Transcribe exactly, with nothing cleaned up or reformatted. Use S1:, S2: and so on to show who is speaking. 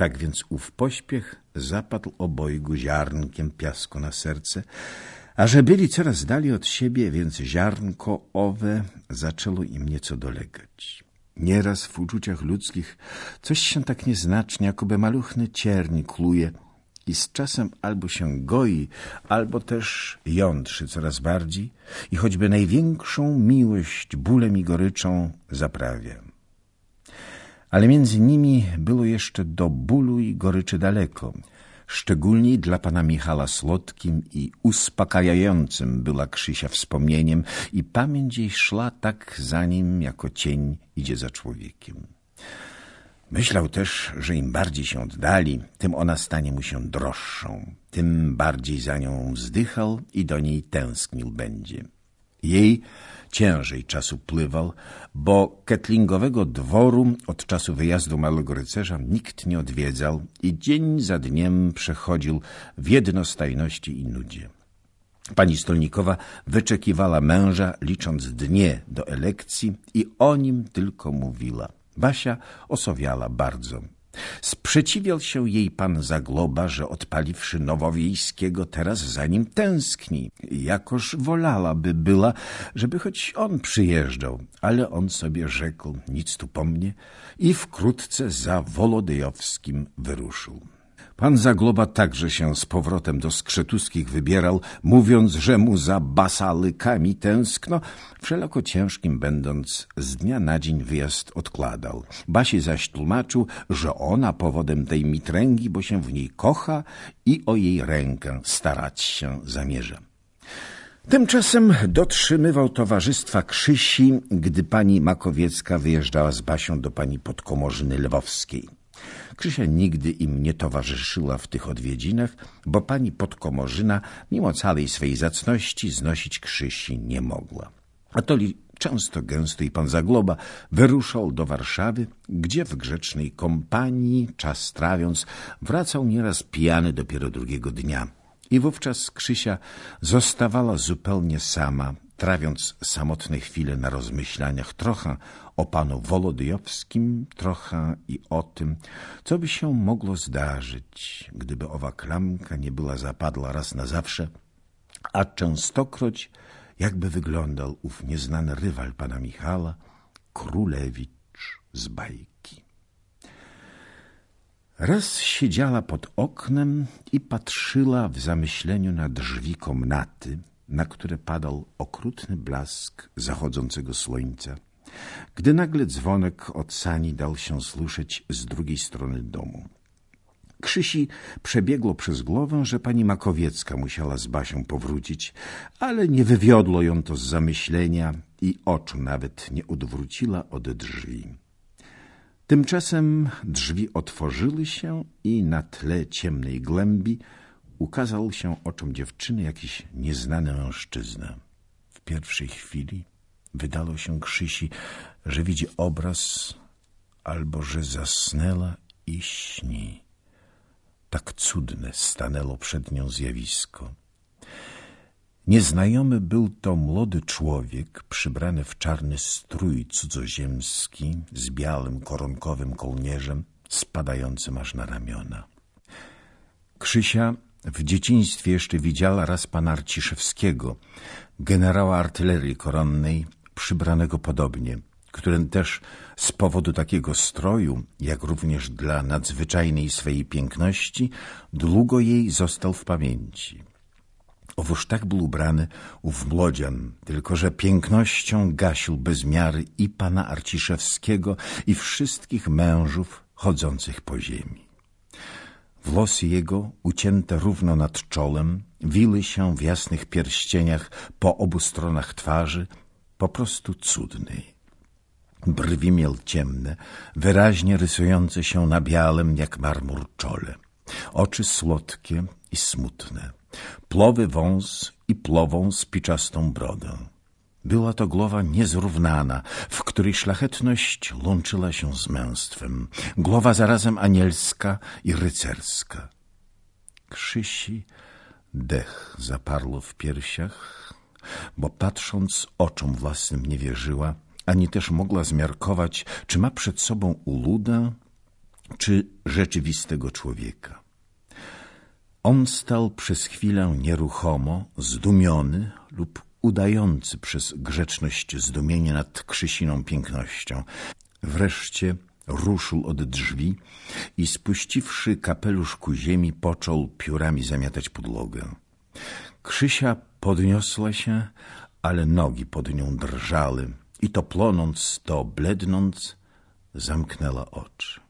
S1: Tak więc ów pośpiech zapadł obojgu ziarnkiem piasku na serce, a że byli coraz dalej od siebie, więc ziarnko owe zaczęło im nieco dolegać. Nieraz w uczuciach ludzkich coś się tak nieznacznie, jakoby maluchny cierń kluje i z czasem albo się goi, albo też jątrzy coraz bardziej i choćby największą miłość bólem i goryczą zaprawia. Ale między nimi było jeszcze do bólu i goryczy daleko. Szczególnie dla pana Michała słodkim i uspokajającym była Krzysia wspomnieniem i pamięć jej szła tak za nim, jako cień idzie za człowiekiem. Myślał też, że im bardziej się oddali, tym ona stanie mu się droższą, tym bardziej za nią wzdychał i do niej tęsknił będzie. Jej ciężej czas upływał, bo ketlingowego dworu od czasu wyjazdu małego rycerza nikt nie odwiedzał i dzień za dniem przechodził w jednostajności i nudzie. Pani Stolnikowa wyczekiwała męża, licząc dnie do elekcji i o nim tylko mówiła. Basia osowiała bardzo. Sprzeciwiał się jej pan Zagloba, że odpaliwszy Nowowiejskiego teraz za nim tęskni. Jakoż wolalaby była, żeby choć on przyjeżdżał, ale on sobie rzekł, nic tu po mnie i wkrótce za Wolodyjowskim wyruszył. Pan Zagloba także się z powrotem do Skrzetuskich wybierał, mówiąc, że mu za basalykami tęskno, wszelako ciężkim będąc, z dnia na dzień wyjazd odkładał. Basi zaś tłumaczył, że ona powodem tej mitręgi, bo się w niej kocha i o jej rękę starać się zamierza. Tymczasem dotrzymywał towarzystwa Krzysi, gdy pani Makowiecka wyjeżdżała z Basią do pani Podkomorzyny Lwowskiej. Krzysia nigdy im nie towarzyszyła w tych odwiedzinach, bo pani Podkomorzyna, mimo całej swej zacności, znosić Krzysi nie mogła. A toli często gęsto i pan Zagloba wyruszał do Warszawy, gdzie w grzecznej kompanii, czas trawiąc, wracał nieraz pijany dopiero drugiego dnia. I wówczas Krzysia zostawała zupełnie sama, trawiąc samotne chwile na rozmyślaniach trochę o panu Wolodyjowskim, trochę i o tym, co by się mogło zdarzyć, gdyby owa klamka nie była zapadła raz na zawsze, a częstokroć jakby wyglądał ów nieznany rywal pana Michała, królewicz z bajki. Raz siedziała pod oknem i patrzyła w zamyśleniu na drzwi komnaty, na które padał okrutny blask zachodzącego słońca, gdy nagle dzwonek od sani dał się słyszeć z drugiej strony domu. Krzysi przebiegło przez głowę, że pani Makowiecka musiała z Basią powrócić, ale nie wywiodło ją to z zamyślenia i oczu nawet nie odwróciła od drzwi. Tymczasem drzwi otworzyły się i na tle ciemnej głębi ukazał się oczom dziewczyny jakiś nieznany mężczyzna. W pierwszej chwili wydało się Krzysi, że widzi obraz albo że zasnęła i śni. Tak cudne stanęło przed nią zjawisko. Nieznajomy był to młody człowiek, przybrany w czarny strój cudzoziemski, z białym koronkowym kołnierzem, spadającym aż na ramiona. Krzysia w dzieciństwie jeszcze widziała raz pana Arciszewskiego, generała artylerii koronnej, przybranego podobnie, który też z powodu takiego stroju, jak również dla nadzwyczajnej swej piękności, długo jej został w pamięci. Owóż tak był ubrany ów młodzian, tylko że pięknością gasił bez miary i pana Arciszewskiego, i wszystkich mężów chodzących po ziemi. Włosy jego, ucięte równo nad czołem, wiły się w jasnych pierścieniach po obu stronach twarzy, po prostu cudnej. Brwi miał ciemne, wyraźnie rysujące się na białym jak marmur czole. Oczy słodkie i smutne. Plowy wąs i plową spiczastą brodę. Była to głowa niezrównana, w której szlachetność łączyła się z męstwem. Głowa zarazem anielska i rycerska. Krzysi dech zaparło w piersiach, bo patrząc oczom własnym nie wierzyła, ani też mogła zmiarkować, czy ma przed sobą uludę, czy rzeczywistego człowieka. On stał przez chwilę nieruchomo, zdumiony lub udający przez grzeczność zdumienie nad Krzysiną pięknością. Wreszcie ruszył od drzwi i spuściwszy kapelusz ku ziemi, począł piórami zamiatać podłogę. Krzysia podniosła się, ale nogi pod nią drżały i to plonąc, to blednąc, zamknęła oczy.